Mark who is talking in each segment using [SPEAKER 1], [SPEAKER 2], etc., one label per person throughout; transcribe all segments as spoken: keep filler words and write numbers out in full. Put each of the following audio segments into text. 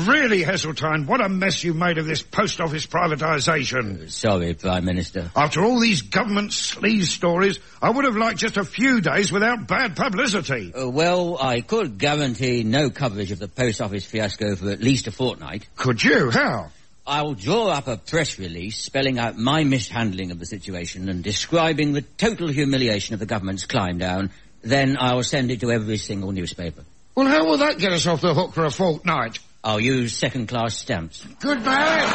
[SPEAKER 1] Really, Heseltine, what a mess you made of this post office privatisation.
[SPEAKER 2] Uh, sorry, Prime Minister.
[SPEAKER 1] After all these government sleaze stories, I would have liked just a few days without bad publicity.
[SPEAKER 2] Uh, well, I could guarantee no coverage of the post office fiasco for at least a fortnight.
[SPEAKER 1] Could you? How?
[SPEAKER 2] I'll draw up a press release spelling out my mishandling of the situation and describing the total humiliation of the government's climb down. Then I'll send it to every single newspaper.
[SPEAKER 1] Well, how will that get us off the hook for a fortnight?
[SPEAKER 2] I'll use second-class stamps.
[SPEAKER 1] Good man.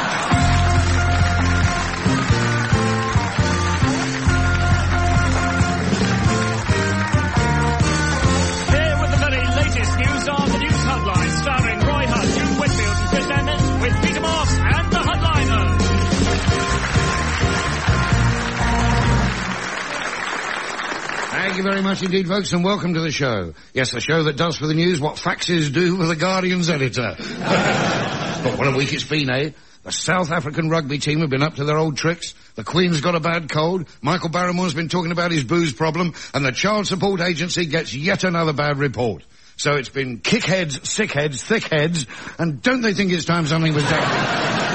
[SPEAKER 3] Here with the very latest news on the news headlines, starring Roy Hunt, June Whitfield and Chris Emmett, with Peter Moss and the headliners.
[SPEAKER 1] Thank you very much indeed, folks, and welcome to the show. Yes, the show that does for the news what faxes do for the Guardian's editor. But what a week it's been, eh? The South African rugby team have been up to their old tricks. The Queen's got a bad cold. Michael Barrymore's been talking about his booze problem. And the Child Support Agency gets yet another bad report. So it's been kick heads, sick heads, thick heads. And don't they think it's time something was done?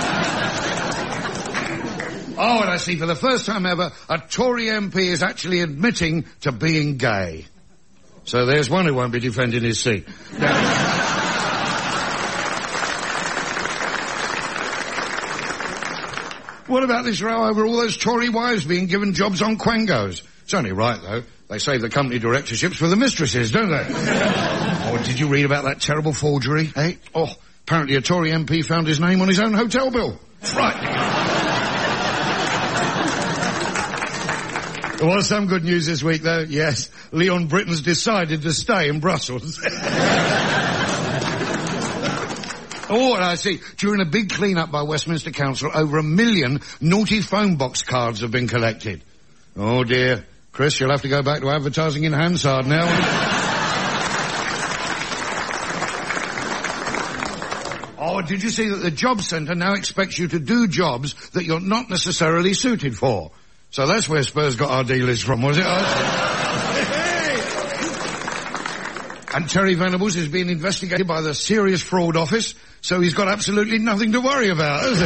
[SPEAKER 1] Oh, and I see, for the first time ever, a Tory M P is actually admitting to being gay. So there's one who won't be defending his seat. What about this row over all those Tory wives being given jobs on Quangos? It's only right, though. They save the company directorships for the mistresses, don't they? Oh, did you read about that terrible forgery, eh? Oh, apparently a Tory M P found his name on his own hotel bill. Frightening. There was some good news this week, though. Yes, Leon Britton's decided to stay in Brussels. Oh, and I see, during a big clean-up by Westminster Council, over a million naughty phone box cards have been collected. Oh, dear. Chris, you'll have to go back to advertising in Hansard now. Oh, did you see that the job centre now expects you to do jobs that you're not necessarily suited for? So that's where Spurs got our dealers from, was it? And Terry Venables is being investigated by the Serious Fraud Office, so he's got absolutely nothing to worry about, has he?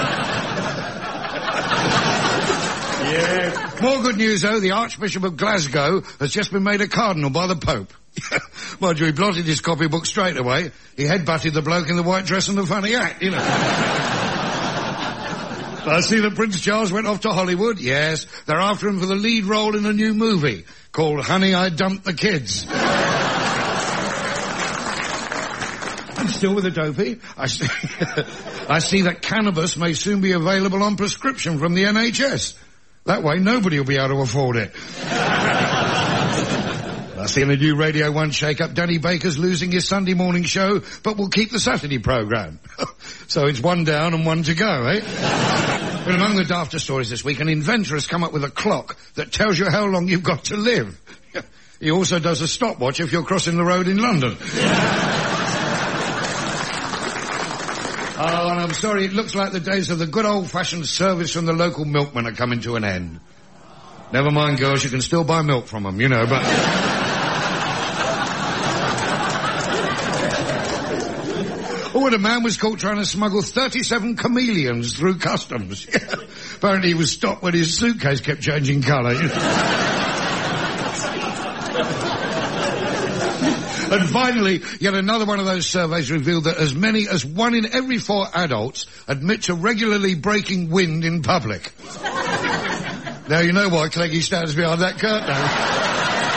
[SPEAKER 1] Yeah. More good news, though. The Archbishop of Glasgow has just been made a cardinal by the Pope. Mind you, he blotted his copybook straight away. He headbutted the bloke in the white dress and the funny hat, you know. I see that Prince Charles went off to Hollywood. Yes, they're after him for the lead role in a new movie called Honey, I Dumped the Kids. I'm still with a dopey. I see, I see that cannabis may soon be available on prescription from the N H S. That way nobody will be able to afford it. I see in the new Radio one shake-up, Danny Baker's losing his Sunday morning show, but will keep the Saturday programme. So it's one down and one to go, eh? But among the dafter stories this week, an inventor has come up with a clock that tells you how long you've got to live. He also does a stopwatch if you're crossing the road in London. Oh, and I'm sorry, it looks like the days of the good old-fashioned service from the local milkman are coming to an end. Never mind, girls, you can still buy milk from them, you know, but... Oh, and a man was caught trying to smuggle thirty-seven chameleons through customs. Apparently he was stopped when his suitcase kept changing colour. You know? And finally, yet another one of those surveys revealed that as many as one in every four adults admit to regularly breaking wind in public. Now you know why Cleggy stands behind that curtain.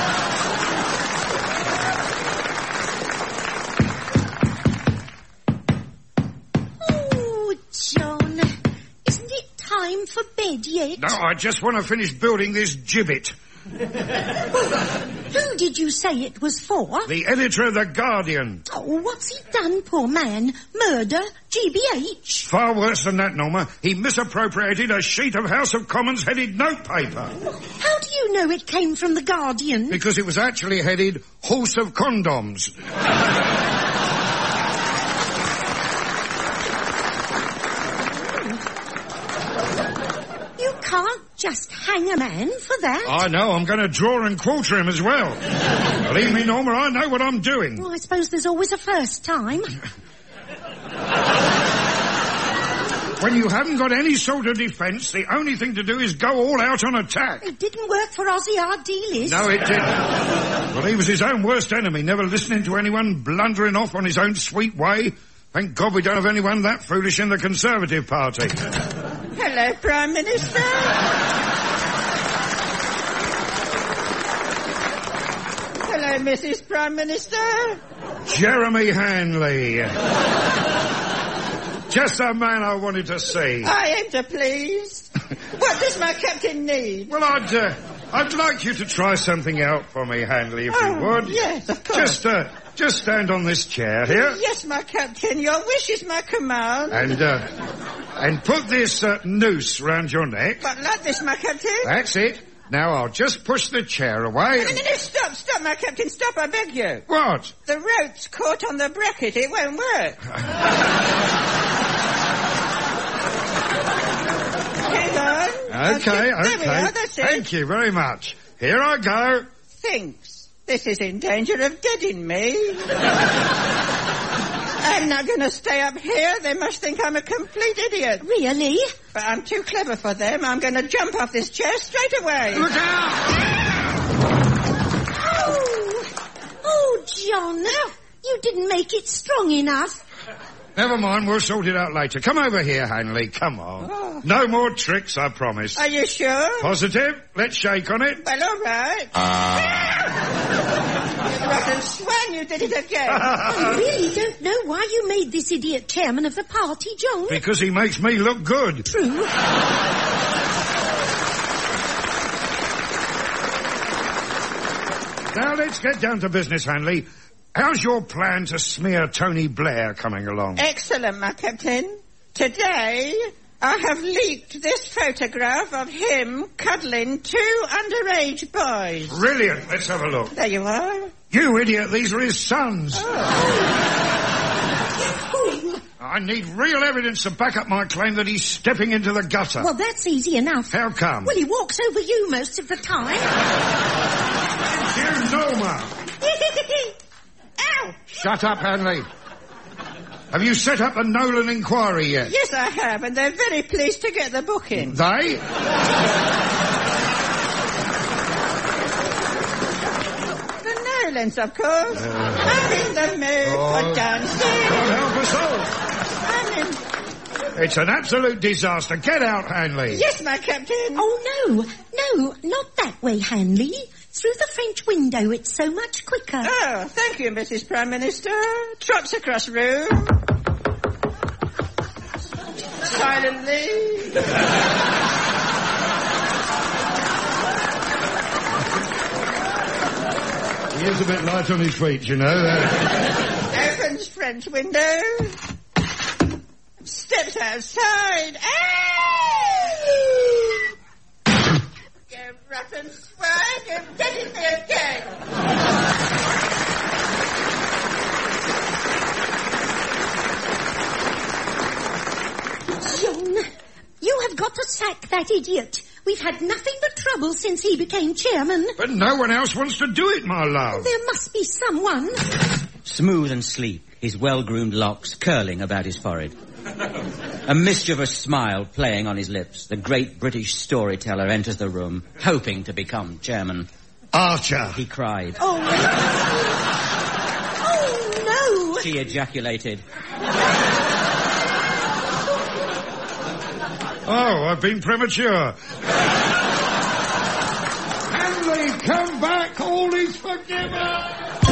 [SPEAKER 4] For bed yet?
[SPEAKER 1] No, I just want to finish building this gibbet.
[SPEAKER 4] Who did you say it was for?
[SPEAKER 1] The editor of The Guardian.
[SPEAKER 4] Oh, what's he done, poor man? Murder? G B H?
[SPEAKER 1] Far worse than that, Norma. He misappropriated a sheet of House of Commons headed notepaper.
[SPEAKER 4] How do you know it came from The Guardian?
[SPEAKER 1] Because it was actually headed Horse of Condoms.
[SPEAKER 4] Can't just hang a man for that.
[SPEAKER 1] I know, I'm going to draw and quarter him as well. Believe me, Norma, I know what I'm doing.
[SPEAKER 4] Well, I suppose there's always a first time.
[SPEAKER 1] When you haven't got any sort of defence, the only thing to do is go all out on attack.
[SPEAKER 4] It didn't work for Ozzy Ardiles.
[SPEAKER 1] No, it didn't. Well, he was his own worst enemy, never listening to anyone, blundering off on his own sweet way. Thank God we don't have anyone that foolish in the Conservative Party.
[SPEAKER 5] Hello, Prime Minister. Hello, Missus Prime Minister.
[SPEAKER 1] Jeremy Hanley. Just the man I wanted to see.
[SPEAKER 5] I am to please. What does my captain need?
[SPEAKER 1] Well, I'd, uh, I'd like you to try something out for me, Hanley, if
[SPEAKER 5] oh,
[SPEAKER 1] you would.
[SPEAKER 5] Yes, of course.
[SPEAKER 1] Just, uh, just stand on this chair here.
[SPEAKER 5] Yes, my captain. Your wish is my command.
[SPEAKER 1] And, uh, and put this, uh, noose round your neck.
[SPEAKER 5] But like this, my captain.
[SPEAKER 1] That's it. Now I'll just push the chair away.
[SPEAKER 5] No, no, no, stop, stop, my captain, stop, I beg you.
[SPEAKER 1] What?
[SPEAKER 5] The rope's caught on the bracket, it won't work. Hang on.
[SPEAKER 1] Okay,
[SPEAKER 5] okay.
[SPEAKER 1] okay.
[SPEAKER 5] There we are, that's it.
[SPEAKER 1] Thank you very much. Here I go.
[SPEAKER 5] Thinks. This is in danger of deading me. I'm not going to stay up here. They must think I'm a complete idiot.
[SPEAKER 4] Really?
[SPEAKER 5] But I'm too clever for them. I'm going to jump off this chair straight away.
[SPEAKER 1] Look out!
[SPEAKER 4] Oh, oh, John, you didn't make it strong enough.
[SPEAKER 1] Never mind, we'll sort it out later. Come over here, Hanley, come on.
[SPEAKER 5] Oh.
[SPEAKER 1] No more tricks, I promise.
[SPEAKER 5] Are you sure?
[SPEAKER 1] Positive? Let's shake on it.
[SPEAKER 5] Well, all right. You rotten swine, you did it again.
[SPEAKER 4] I really don't know why you made this idiot chairman of the party, John.
[SPEAKER 1] Because he makes me look good.
[SPEAKER 4] True.
[SPEAKER 1] Now let's get down to business, Hanley. How's your plan to smear Tony Blair coming along?
[SPEAKER 5] Excellent, my captain. Today, I have leaked this photograph of him cuddling two underage boys.
[SPEAKER 1] Brilliant. Let's have a look.
[SPEAKER 5] There you are.
[SPEAKER 1] You idiot, these are his sons.
[SPEAKER 5] Oh.
[SPEAKER 1] I need real evidence to back up my claim that he's stepping into the gutter.
[SPEAKER 4] Well, that's easy enough.
[SPEAKER 1] How come?
[SPEAKER 4] Well, he walks over you most of the time.
[SPEAKER 1] Dear Noma.
[SPEAKER 5] Ow!
[SPEAKER 1] Shut up, Hanley. Have you set up a Nolan inquiry yet?
[SPEAKER 5] Yes, I have, and they're very pleased to get the book in.
[SPEAKER 1] They?
[SPEAKER 5] The Nolans, of course. Uh, I'm in the mood
[SPEAKER 1] oh,
[SPEAKER 5] for dancing.
[SPEAKER 1] God help us all.
[SPEAKER 5] I'm in...
[SPEAKER 1] It's an absolute disaster. Get out, Hanley.
[SPEAKER 5] Yes, my captain.
[SPEAKER 4] Oh, no. No, not that way, Hanley. Through the French window, it's so much quicker.
[SPEAKER 5] Oh, thank you, Missus Prime Minister. Trots across room. Silently.
[SPEAKER 1] He is a bit light on his feet, you know.
[SPEAKER 5] Opens French window. Steps outside. Oh! You rotten swine, you're getting me again.
[SPEAKER 4] John, you have got to sack that idiot. We've had nothing but trouble since he became chairman.
[SPEAKER 1] But no one else wants to do it, my love.
[SPEAKER 4] There must be someone.
[SPEAKER 2] Smooth and sleek, his well-groomed locks curling about his forehead. A mischievous smile playing on his lips, the great British storyteller enters the room, hoping to become chairman.
[SPEAKER 1] Archer!
[SPEAKER 2] He cried.
[SPEAKER 4] Oh, oh no!
[SPEAKER 2] She ejaculated.
[SPEAKER 1] Oh, I've been premature. Hanley, come back, all is forgiven!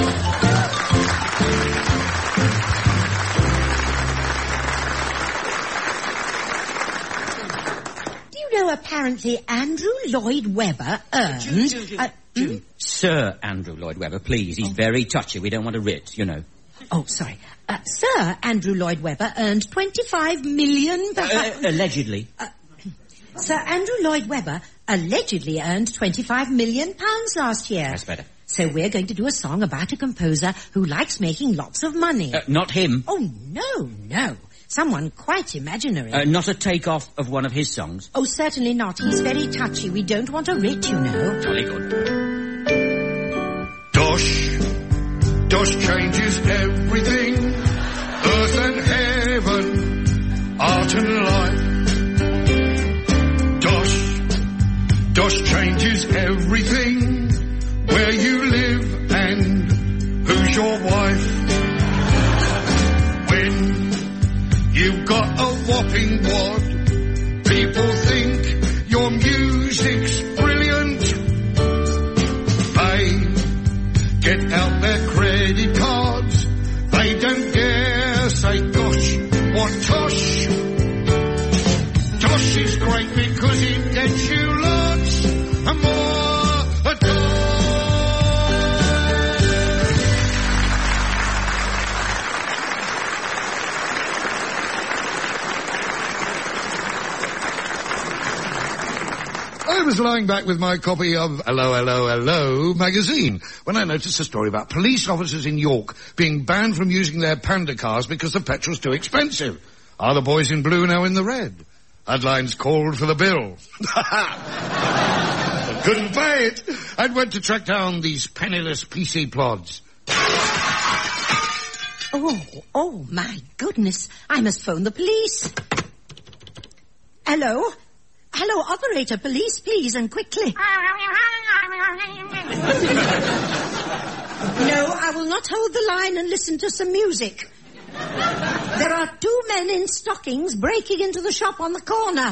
[SPEAKER 4] know, apparently Andrew Lloyd Webber earned...
[SPEAKER 2] June, June, June,
[SPEAKER 4] uh,
[SPEAKER 2] June. Sir Andrew Lloyd Webber, please. He's oh. very touchy. We don't want a writ, you know.
[SPEAKER 4] Oh, sorry. Uh, Sir Andrew Lloyd Webber earned twenty-five million...
[SPEAKER 2] Uh, uh, allegedly.
[SPEAKER 4] Uh, Sir Andrew Lloyd Webber allegedly earned twenty-five million pounds last year.
[SPEAKER 2] That's better.
[SPEAKER 4] So we're going to do a song about a composer who likes making lots of money.
[SPEAKER 2] Uh, not him.
[SPEAKER 4] Oh, no, no. Someone quite imaginary.
[SPEAKER 2] Uh, not a take-off of one of his songs?
[SPEAKER 4] Oh, certainly not. He's very touchy. We don't want a writ, you know.
[SPEAKER 2] Jolly good.
[SPEAKER 1] Dosh, Dosh changes everything. Earth and heaven, art and life. You've got a whopping wad. People think your music's brilliant. They get out their credit cards. They don't dare say, gosh, what tosh. Tosh is great because it gets you lots and more at all. I was lying back with my copy of Hello, Hello, Hello magazine when I noticed a story about police officers in York being banned from using their panda cars because the petrol's too expensive. Are the boys in blue now in the red? Headlines called for the bill. Couldn't pay it. I went to track down these penniless P C plods.
[SPEAKER 4] Oh, oh, my goodness. I must phone the police. Hello? Hello, operator, police, please, and quickly. No, I will not hold the line and listen to some music. There are two men in stockings breaking into the shop on the corner.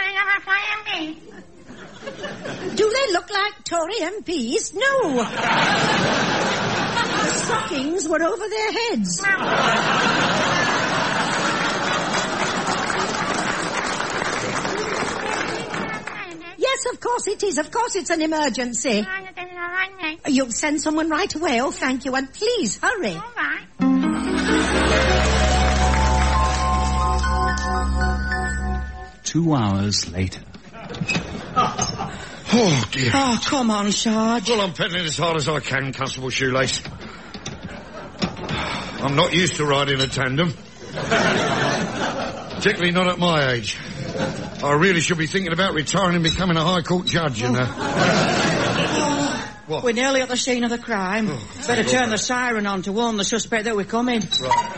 [SPEAKER 4] Do they look like Tory M Ps? No. The stockings were over their heads. Yes, of course it is. Of course it's an emergency. You'll send someone right away. Oh, thank you. And please, hurry.
[SPEAKER 6] All right.
[SPEAKER 3] Two hours later.
[SPEAKER 1] Oh, dear.
[SPEAKER 5] Oh, come on, Sarge.
[SPEAKER 1] Well, I'm pedaling as hard as I can, Constable Shoelace. I'm not used to riding a tandem. Particularly not at my age. I really should be thinking about retiring and becoming a High Court judge, you know. What?
[SPEAKER 5] We're nearly at the scene of the crime.
[SPEAKER 1] Oh,
[SPEAKER 5] Better turn
[SPEAKER 1] God.
[SPEAKER 5] the siren on to warn the suspect that we're coming.
[SPEAKER 1] Right.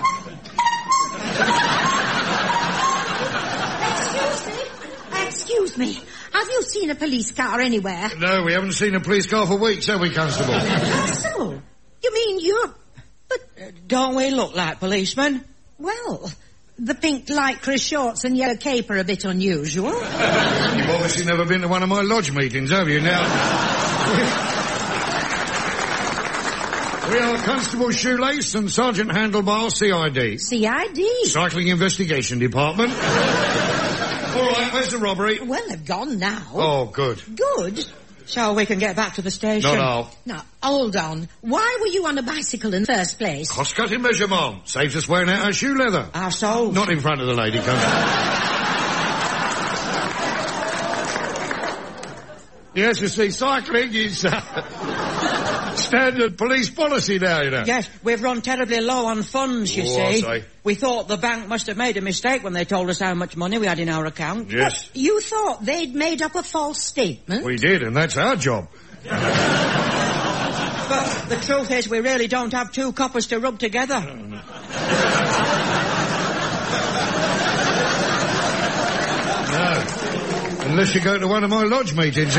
[SPEAKER 4] Excuse me. Excuse me. Have you seen a police car anywhere?
[SPEAKER 1] No, we haven't seen a police car for weeks, have we, Constable?
[SPEAKER 4] Constable? You mean you're... But,
[SPEAKER 5] Uh, don't we look like policemen?
[SPEAKER 4] well, the pink lycra shorts and yellow cape are a bit unusual.
[SPEAKER 1] You've obviously never been to one of my lodge meetings, have you? Now... We are Constable Shoelace and Sergeant Handlebar, C I D.
[SPEAKER 4] C I D?
[SPEAKER 1] Cycling Investigation Department. All right, where's the robbery?
[SPEAKER 4] Well, they've gone now.
[SPEAKER 1] Oh, good.
[SPEAKER 4] Good.
[SPEAKER 5] So we can get back to the station.
[SPEAKER 1] Not all.
[SPEAKER 4] Now, hold on. Why were you on a bicycle in the first place?
[SPEAKER 1] Cost-cutting measure, Mom. Saves us wearing out our shoe leather.
[SPEAKER 5] Our souls.
[SPEAKER 1] Not in front of the lady, Constable. Yes, you see, cycling is uh, standard police policy now, you know.
[SPEAKER 5] Yes, we've run terribly low on funds, you
[SPEAKER 1] Oh, I
[SPEAKER 5] see.
[SPEAKER 1] see.
[SPEAKER 5] We thought the bank must have made a mistake when they told us how much money we had in our account.
[SPEAKER 1] Yes,
[SPEAKER 4] You thought they'd made up a false statement?
[SPEAKER 1] we did, and that's our job.
[SPEAKER 5] But the truth is we really don't have two coppers to rub together.
[SPEAKER 1] No. Unless you go to one of my lodge meetings.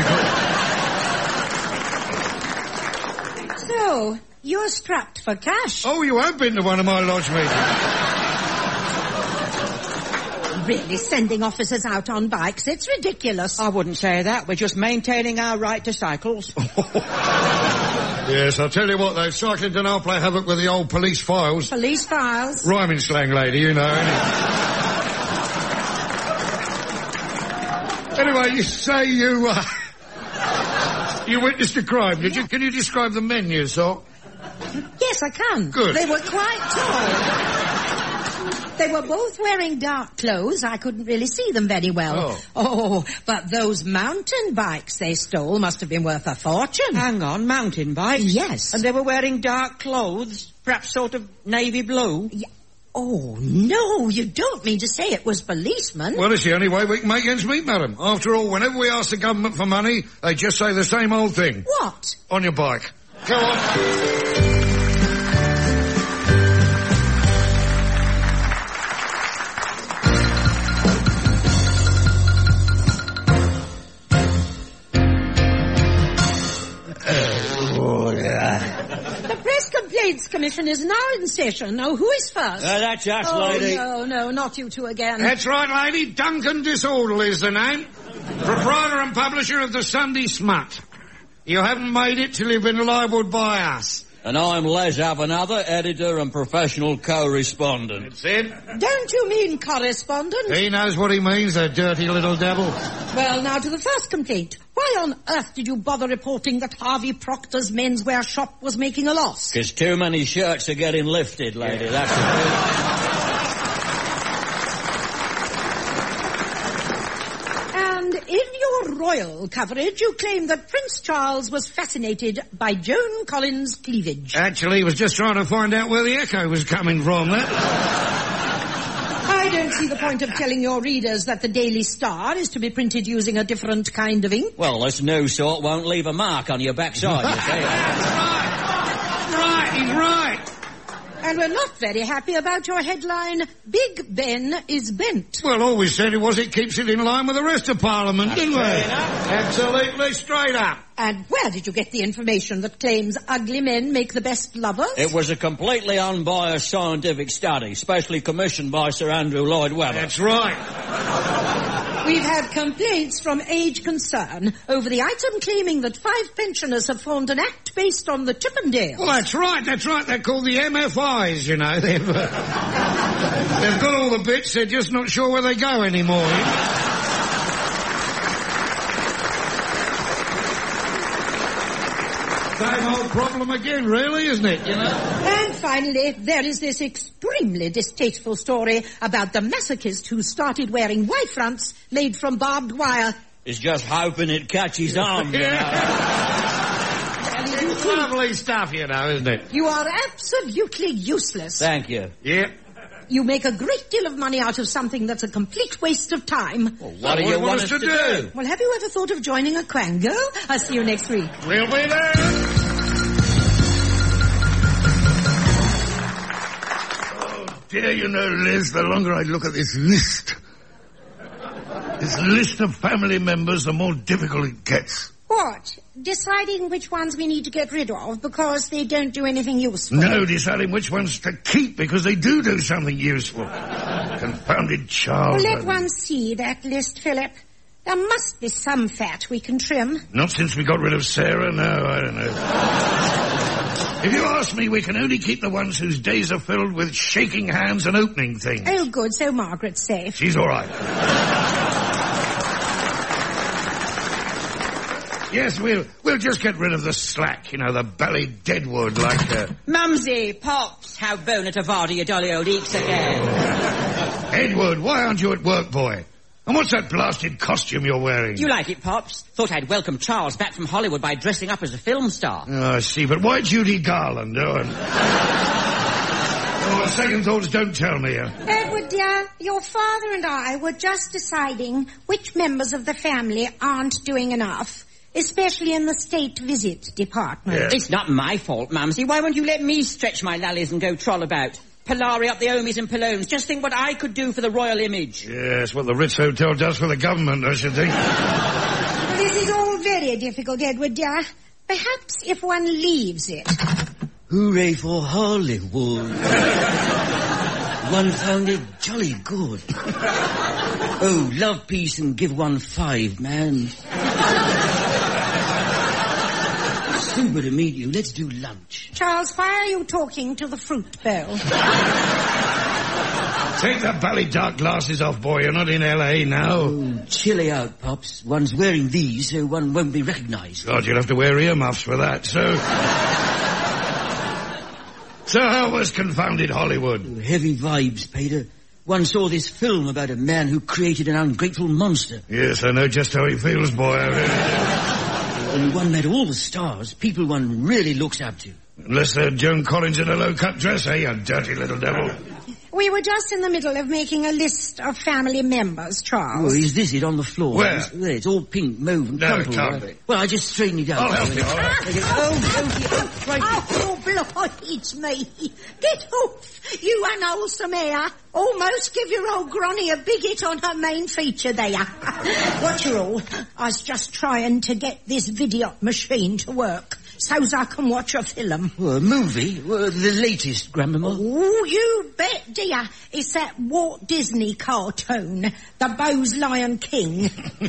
[SPEAKER 4] So, you're strapped for cash.
[SPEAKER 1] Oh, you have been to one of my lodge meetings.
[SPEAKER 4] Really, sending officers out on bikes, it's ridiculous.
[SPEAKER 5] I wouldn't say that. We're just maintaining our right to cycles.
[SPEAKER 1] Yes, I'll tell you what, though, cycling down I'll play havoc with the old police files.
[SPEAKER 4] Police files.
[SPEAKER 1] Rhyming slang lady, you know. Anyway, you say you, uh, you witnessed a crime, did you? Can you describe the men you saw?
[SPEAKER 4] Yes, I can.
[SPEAKER 1] Good.
[SPEAKER 4] They were quite tall. They were both wearing dark clothes. I couldn't really see them very well.
[SPEAKER 1] Oh.
[SPEAKER 4] Oh, but those mountain bikes they stole must have been worth a fortune.
[SPEAKER 5] Hang on, mountain bikes?
[SPEAKER 4] Yes.
[SPEAKER 5] And they were wearing dark clothes, perhaps sort of navy blue?
[SPEAKER 4] Yeah. Oh, no, you don't mean to say it was policemen?
[SPEAKER 1] Well, it's the only way we can make ends meet, madam. After all, whenever we ask the government for money, they just say the same old thing.
[SPEAKER 4] What?
[SPEAKER 1] On your bike. Go on.
[SPEAKER 4] The press complaints Commission is now in session. Now, who is first?
[SPEAKER 2] Uh, that's us,
[SPEAKER 4] oh,
[SPEAKER 2] lady.
[SPEAKER 4] no, no, not you two again.
[SPEAKER 1] That's right, lady. Duncan Disorderly is the name. Proprietor and publisher of the Sunday Smut. You haven't made it till you've been libelled by us.
[SPEAKER 6] And I'm Les Avanother, editor and professional co-respondent.
[SPEAKER 1] That's it.
[SPEAKER 4] Don't you mean correspondent?
[SPEAKER 1] He knows what he means, the dirty little devil.
[SPEAKER 4] Well, now to the first complaint. Why on earth did you bother reporting that Harvey Proctor's menswear shop was making a loss?
[SPEAKER 6] Because too many shirts are getting lifted, lady. That's the
[SPEAKER 4] And in your royal coverage, you claim that Prince Charles was fascinated by Joan Collins' cleavage.
[SPEAKER 1] Actually, he was just trying to find out where the echo was coming from, that.
[SPEAKER 4] I don't see the point of telling your readers that the Daily Star is to be printed using a different kind of ink.
[SPEAKER 6] Well, this new sort won't leave a mark on your backside, you see.
[SPEAKER 1] That's right. Right, he's right.
[SPEAKER 4] And we're not very happy about your headline, Big Ben is bent.
[SPEAKER 1] Well, all we said it was it keeps it in line with the rest of Parliament, didn't we? Absolutely straight up.
[SPEAKER 4] And where did you get the information that claims ugly men make the best lovers?
[SPEAKER 6] It was a completely unbiased scientific study, specially commissioned by Sir Andrew Lloyd Webber.
[SPEAKER 1] That's right.
[SPEAKER 4] We've had complaints from Age Concern over the item claiming that five pensioners have formed an act based on the Chippendales.
[SPEAKER 1] Well, that's right, that's right. They're called the M F Is, you know. They've, uh, they've got all the bits, they're just not sure where they go anymore. Same old problem again, really, isn't it, you know?
[SPEAKER 4] And finally, there is this extremely distasteful story about the masochist who started wearing Y fronts made from barbed wire.
[SPEAKER 6] He's just hoping it catches on, you know.
[SPEAKER 1] It's lovely stuff, you know, isn't it?
[SPEAKER 4] You are absolutely useless.
[SPEAKER 6] Thank you.
[SPEAKER 1] Yep.
[SPEAKER 4] You make a great deal of money out of something that's a complete waste of time.
[SPEAKER 6] Well, what do you want us to do?
[SPEAKER 4] Well, have you ever thought of joining a quango? I'll see you next week.
[SPEAKER 1] We'll be there.
[SPEAKER 7] Oh, dear, you know, Liz, the longer I look at this list, this list of family members, the more difficult it gets.
[SPEAKER 4] What? Deciding which ones we need to get rid of because they don't do anything useful?
[SPEAKER 7] No, deciding which ones to keep because they do do something useful. Confounded Charles.
[SPEAKER 4] Well, let one see that list, Philip. There must be some fat we can trim.
[SPEAKER 7] Not since we got rid of Sarah, no, I don't know. If you ask me, we can only keep the ones whose days are filled with shaking hands and opening things.
[SPEAKER 4] Oh, good, so Margaret's safe.
[SPEAKER 7] She's all right.
[SPEAKER 1] Yes, we'll we'll just get rid of the slack, you know, the belly deadwood like... Uh...
[SPEAKER 2] Mumsy, Pops, how bonnet a vardy you dolly old eeks again.
[SPEAKER 1] Edward, why aren't you at work, boy? And what's that blasted costume you're wearing?
[SPEAKER 2] You like it, Pops? Thought I'd welcome Charles back from Hollywood by dressing up as a film star.
[SPEAKER 1] Oh, I see, but why Judy Garland? Oh, and... oh, second thoughts, don't tell me. Uh...
[SPEAKER 4] Edward, dear, your father and I were just deciding which members of the family aren't doing enough. Especially in the state visit department.
[SPEAKER 1] Yeah.
[SPEAKER 2] It's not my fault, Mumsy. Why won't you let me stretch my lallies and go troll about? Polari up the Omies and Palomes. Just think what I could do for the royal image.
[SPEAKER 1] Yes, what the Ritz Hotel does for the government, I should think.
[SPEAKER 4] Well, this is all very difficult, Edward, dear. Perhaps if one leaves it.
[SPEAKER 6] Hooray for Hollywood. One found it jolly good. Oh, love, peace, and give one five, man. Super to meet you. Let's do lunch.
[SPEAKER 4] Charles, why are you talking to the fruit bowl?
[SPEAKER 1] Take the bally dark glasses off, boy. You're not in L A now.
[SPEAKER 6] Oh, chilly out, Pops. One's wearing these, so one won't be recognised.
[SPEAKER 1] God, you'll have to wear earmuffs for that, so... So how was confounded Hollywood?
[SPEAKER 6] Oh, heavy vibes, Peter. One saw this film about a man who created an ungrateful monster.
[SPEAKER 1] Yes, I know just how he feels, boy.
[SPEAKER 6] And one met all the stars, people one really looks up to.
[SPEAKER 1] Unless they're Joan Collins in a low-cut dress, eh, you dirty little devil?
[SPEAKER 4] We were just in the middle of making a list of family members, Charles.
[SPEAKER 6] Oh, is this it on the floor?
[SPEAKER 1] Where?
[SPEAKER 6] It's, there, it's all pink, mauve and
[SPEAKER 1] No, it
[SPEAKER 6] crumpled.
[SPEAKER 1] can't
[SPEAKER 6] right?
[SPEAKER 1] be.
[SPEAKER 6] Well, I just straightened it out.
[SPEAKER 1] I'll help you, all right.
[SPEAKER 6] Oh, oh, oh, right.
[SPEAKER 4] Oh, Lord, it's me. Get off, you unwholesome air. Almost give your old granny a big hit on her main feature there. What you all? I was just trying to get this video machine to work. so's I can watch a film.
[SPEAKER 6] Oh, a movie? Uh, the latest, Grandmama.
[SPEAKER 4] Oh, you bet, dear. It's that Walt Disney cartoon, The Bose Lion King.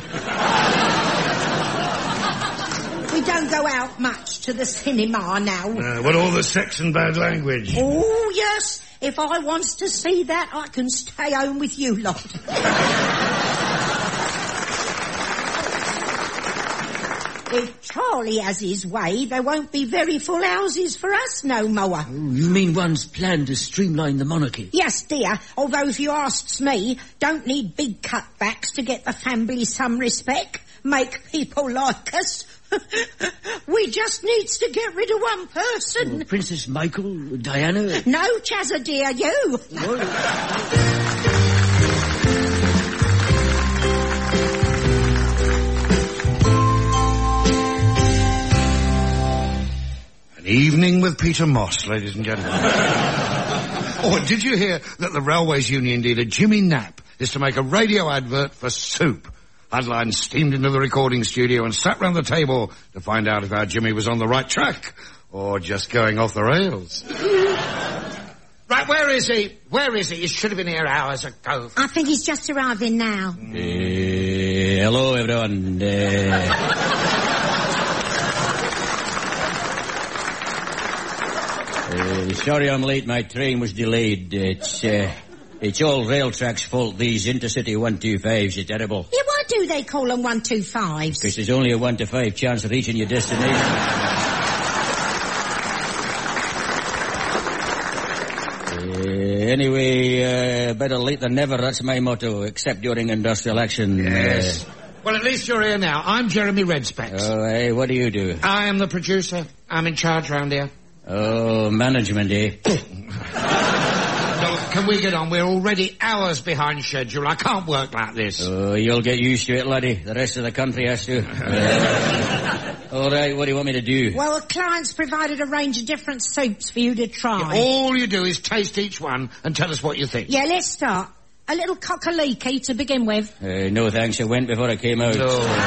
[SPEAKER 4] We don't go out much to the cinema now.
[SPEAKER 7] Uh, what all the sex and bad language?
[SPEAKER 4] Oh, yes. If I wants to see that, I can stay home with you lot. If Charlie has his way, there won't be very full houses for us no more.
[SPEAKER 6] Oh, you mean one's plan to streamline the monarchy?
[SPEAKER 4] Yes, dear. Although if you asks me, don't need big cutbacks to get the family some respect. Make people like us. We just needs to get rid of one person.
[SPEAKER 6] Oh, Princess Michael? Diana?
[SPEAKER 4] No, Chazza, dear, you.
[SPEAKER 1] An evening with Peter Moss, ladies and gentlemen. Oh, did you hear that the Railways Union leader, Jimmy Knapp, is to make a radio advert for soup? Hudline steamed into the recording studio and sat round the table to find out if our Jimmy was on the right track or just going off the rails. Right, where is he? Where is he? He should have been here hours ago.
[SPEAKER 4] I think he's just arriving now.
[SPEAKER 2] Uh, hello, everyone. Uh... uh, sorry I'm late. My train was delayed. It's... Uh... It's all rail tracks' fault, these intercity one two fives are terrible.
[SPEAKER 4] Yeah, why do they call them one two fives?
[SPEAKER 2] Because there's only a one to five chance of reaching your destination. uh, anyway, uh, better late than never, that's my motto, except during industrial action.
[SPEAKER 1] Yes. Uh, well, at least you're here now. I'm Jeremy Redspecks.
[SPEAKER 2] Oh, hey, what do you do?
[SPEAKER 1] I am the producer. I'm in charge round here.
[SPEAKER 2] Oh, management, eh?
[SPEAKER 1] Can we get on? We're already hours behind schedule. I can't work like this.
[SPEAKER 2] Oh, you'll get used to it, laddie. The rest of the country has to. Uh, all right, what do you want me to do?
[SPEAKER 4] Well, the client's provided a range of different soups for you to try.
[SPEAKER 1] Yeah, all you do is taste each one and tell us what you think.
[SPEAKER 4] Yeah, let's start. A little cock-a-leaky to begin with.
[SPEAKER 2] Uh, no thanks, it went before I came out.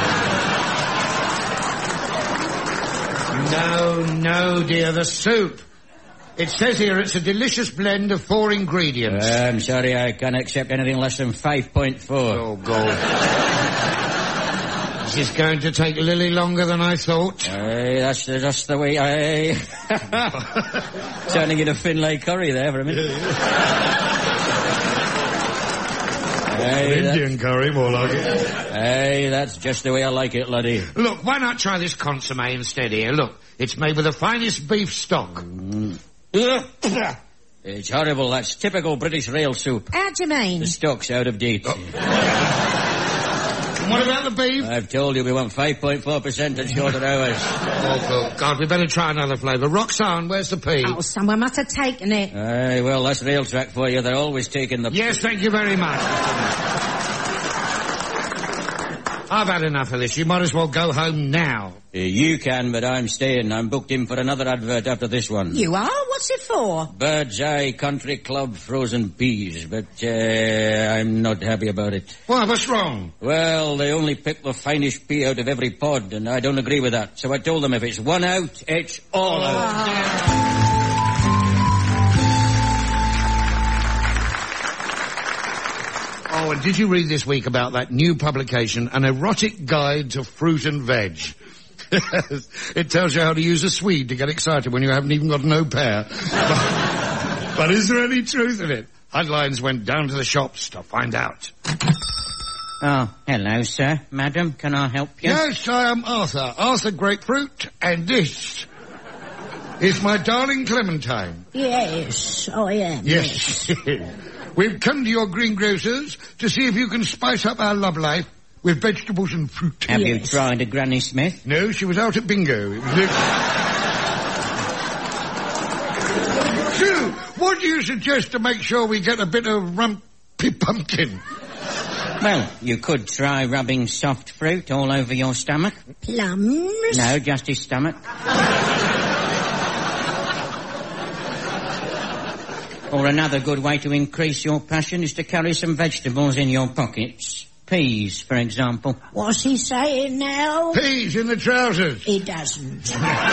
[SPEAKER 1] No, no, no, dear, the soup. It says here it's a delicious blend of four ingredients.
[SPEAKER 2] Uh, I'm sorry, I can't accept anything less than five point four.
[SPEAKER 1] Oh, God. This is going to take Lily longer than I thought.
[SPEAKER 2] Aye, that's, that's the way I... Turning into Finlay curry there for a minute. Aye,
[SPEAKER 7] Indian curry, more like it.
[SPEAKER 2] Hey, that's just the way I like it, laddie.
[SPEAKER 1] Look, why not try this consomme instead here? Look, it's made with the finest beef stock.
[SPEAKER 2] Mm. It's horrible. That's typical British rail soup.
[SPEAKER 4] How do you mean?
[SPEAKER 2] The stock's out of date.
[SPEAKER 1] Oh. What about the beef?
[SPEAKER 2] I've told you we want five point four percent at shorter hours.
[SPEAKER 1] Oh, God, we better try another flavour. Roxanne, where's the pea?
[SPEAKER 4] Oh, someone must have taken it.
[SPEAKER 2] Aye, well, that's rail track for you. They're always taking the...
[SPEAKER 1] Yes, thank you very much. I've had enough of this. You might as well go home now.
[SPEAKER 2] Uh, you can, but I'm staying. I'm booked in for another advert after this one.
[SPEAKER 4] You are? What's it for?
[SPEAKER 2] Bird's Eye Country Club frozen peas, but uh, I'm not happy about it.
[SPEAKER 1] Why, what's wrong?
[SPEAKER 2] Well, they only pick the finest pea out of every pod, and I don't agree with that. So I told them if it's one out, it's all out.
[SPEAKER 1] Ah. Oh, and did you read this week about that new publication, An Erotic Guide to Fruit and Veg? It tells you how to use a Swede to get excited when you haven't even got no pair. But, but is there any truth in it? Headlines went down to the shops to find out.
[SPEAKER 2] Oh, hello, sir. Madam, can I help you?
[SPEAKER 1] Yes, I am Arthur. Arthur Grapefruit, and this is my darling Clementine.
[SPEAKER 4] Yes, I am.
[SPEAKER 1] Yes. We've come to your greengrocers to see if you can spice up our love life with vegetables and fruit.
[SPEAKER 2] Have
[SPEAKER 4] Yes.
[SPEAKER 2] you tried a Granny Smith?
[SPEAKER 1] No, she was out at bingo. It was li- So, what do you suggest to make sure we get a bit of rumpy pumpkin?
[SPEAKER 2] Well, you could try rubbing soft fruit all over your stomach.
[SPEAKER 4] Plums?
[SPEAKER 2] No, just his stomach. Or another good way to increase your passion is to carry some vegetables in your pockets. peas, for example.
[SPEAKER 4] What's he saying now?
[SPEAKER 1] Peas in the trousers.
[SPEAKER 4] He doesn't.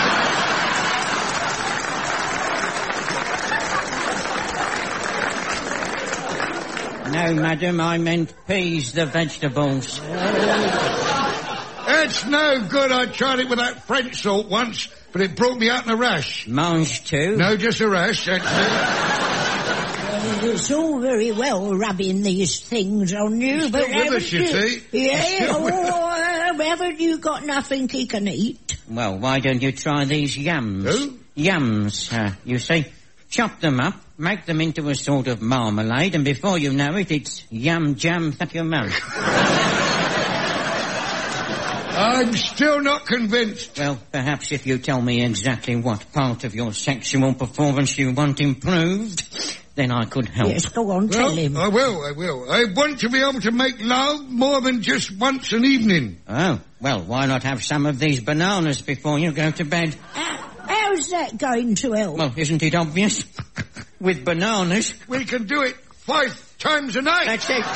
[SPEAKER 2] No, madam, I meant peas, the vegetables.
[SPEAKER 1] That's no good. I tried it with that French salt once, but it brought me out in a rash.
[SPEAKER 2] Mange too?
[SPEAKER 1] No, just a rash, that's it.
[SPEAKER 4] It's all very well rubbing these things on you,
[SPEAKER 1] He's
[SPEAKER 4] but
[SPEAKER 1] still with
[SPEAKER 4] haven't
[SPEAKER 1] us, you
[SPEAKER 4] you?
[SPEAKER 1] see.
[SPEAKER 4] Yeah, oh, uh, haven't you got nothing he can eat?
[SPEAKER 2] Well, why don't you try these yams?
[SPEAKER 1] Who?
[SPEAKER 2] Yams, uh, you see. Chop them up, make them into a sort of marmalade, and before you know it, it's yum jam at your mouth.
[SPEAKER 1] I'm still not convinced.
[SPEAKER 2] Well, perhaps if you tell me exactly what part of your sexual performance you want improved, then I could help.
[SPEAKER 4] Yes, go on, tell
[SPEAKER 1] Well,
[SPEAKER 4] him.
[SPEAKER 1] I will, I will. I want to be able to make love more than just once an evening.
[SPEAKER 2] Oh, well, why not have some of these bananas before you go to bed?
[SPEAKER 4] How, how's that going to help?
[SPEAKER 2] Well, isn't it obvious? With bananas.
[SPEAKER 1] We can do it five times a night.
[SPEAKER 2] That's it.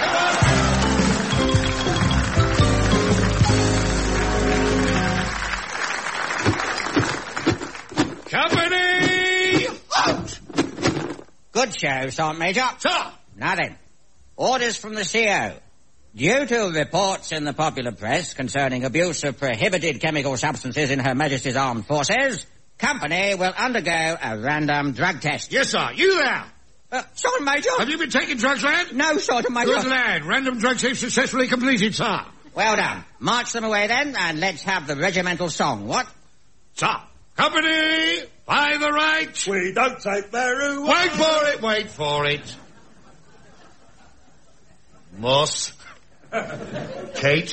[SPEAKER 1] Company! Out!
[SPEAKER 2] Good show, Sergeant Major.
[SPEAKER 1] Sir!
[SPEAKER 2] Now then, orders from the C O. Due to reports in the popular press concerning abuse of prohibited chemical substances in Her Majesty's Armed Forces, Company will undergo a random drug test.
[SPEAKER 1] Yes, sir. You there?
[SPEAKER 2] Uh, Sergeant Major?
[SPEAKER 1] Have you been taking drugs, lad?
[SPEAKER 2] No, Sergeant Major.
[SPEAKER 1] Good lad. Random drug test successfully completed, sir.
[SPEAKER 2] Well done. March them away then, and let's have the regimental song, what?
[SPEAKER 1] Sir. Company! By the right!
[SPEAKER 7] We don't take marijuana.
[SPEAKER 1] Wait for it, wait for it. Moss. Kate.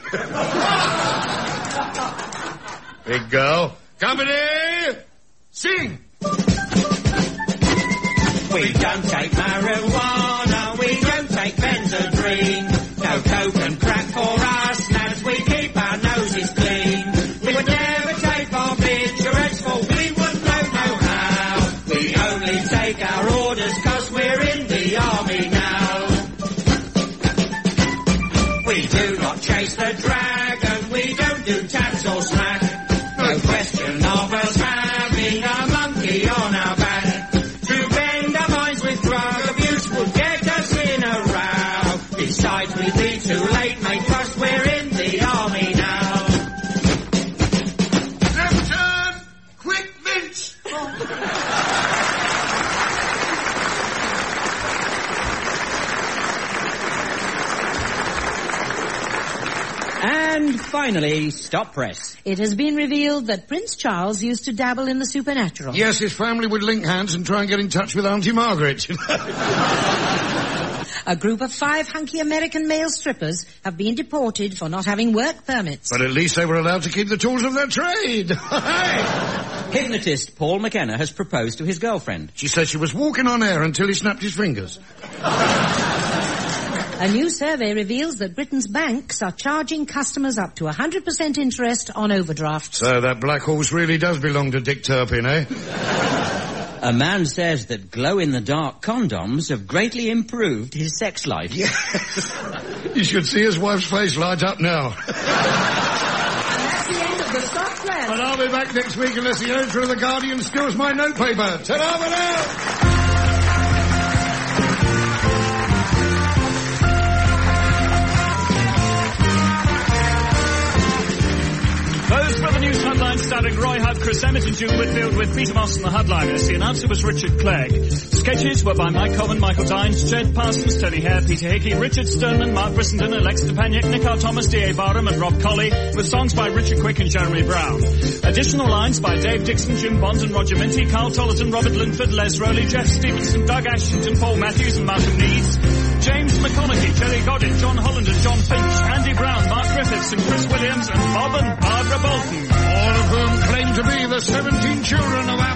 [SPEAKER 1] Big girl. Company! Sing!
[SPEAKER 2] We don't take marijuana, we don't take Benzedrine. No coke and crack for us, lads, we keep our noses clean. We would never take barbiturates, for we wouldn't know no how. We only take our orders cause we're in the army now. We do not chase the dragon, we don't do taps or smack. No question of us having a monkey on our back. To bend our minds with drug abuse would get us in a row. Besides, we'd be too late, mate, cause we're in the army now.
[SPEAKER 1] Left turn! Quick mince!
[SPEAKER 2] And finally, stop press.
[SPEAKER 8] It has been revealed that Prince Charles used to dabble in the supernatural.
[SPEAKER 1] Yes, his family would link hands and try and get in touch with Auntie Margaret.
[SPEAKER 8] A group of five hunky American male strippers have been deported for not having work permits.
[SPEAKER 1] But at least they were allowed to keep the tools of their trade.
[SPEAKER 2] Hypnotist Paul McKenna has proposed to his girlfriend.
[SPEAKER 1] She said she was walking on air until he snapped his fingers.
[SPEAKER 8] A new survey reveals that Britain's banks are charging customers up to one hundred percent interest on overdrafts.
[SPEAKER 1] So that black horse really does belong to Dick Turpin, eh?
[SPEAKER 2] A man says that glow-in-the-dark condoms have greatly improved his sex life.
[SPEAKER 1] Yes. You should see his wife's face light up now.
[SPEAKER 8] That's the end of the stop press.
[SPEAKER 1] But I'll be back next week unless the editor of The Guardian steals my notepaper. Ta-da for now!
[SPEAKER 3] Those were the news headlines starring Roy Hudd, Chris Emmett and June Whitfield with Peter Moss and the headliners. The announcer was Richard Clegg. Sketches were by Mike Cowan, Michael Dines, Jed Parsons, Tony Hare, Peter Hickey, Richard Sternman, Mark Brissenden, Alex Stepaniak, Nick R. Thomas, D A Barham and Rob Colley, with songs by Richard Quick and Jeremy Brown. Additional lines by Dave Dixon, Jim Bond and Roger Minty, Carl Tollerton, Robert Linford, Les Rowley, Jeff Stevenson, Doug Ashington, Paul Matthews and Malcolm Needs. James McConaughey, Jerry Goddard, John Holland and John Finch, Andy Brown, Mark Griffiths and Chris Williams and Bob and Barbara Bolton.
[SPEAKER 1] All of whom claim to be the seventeen children of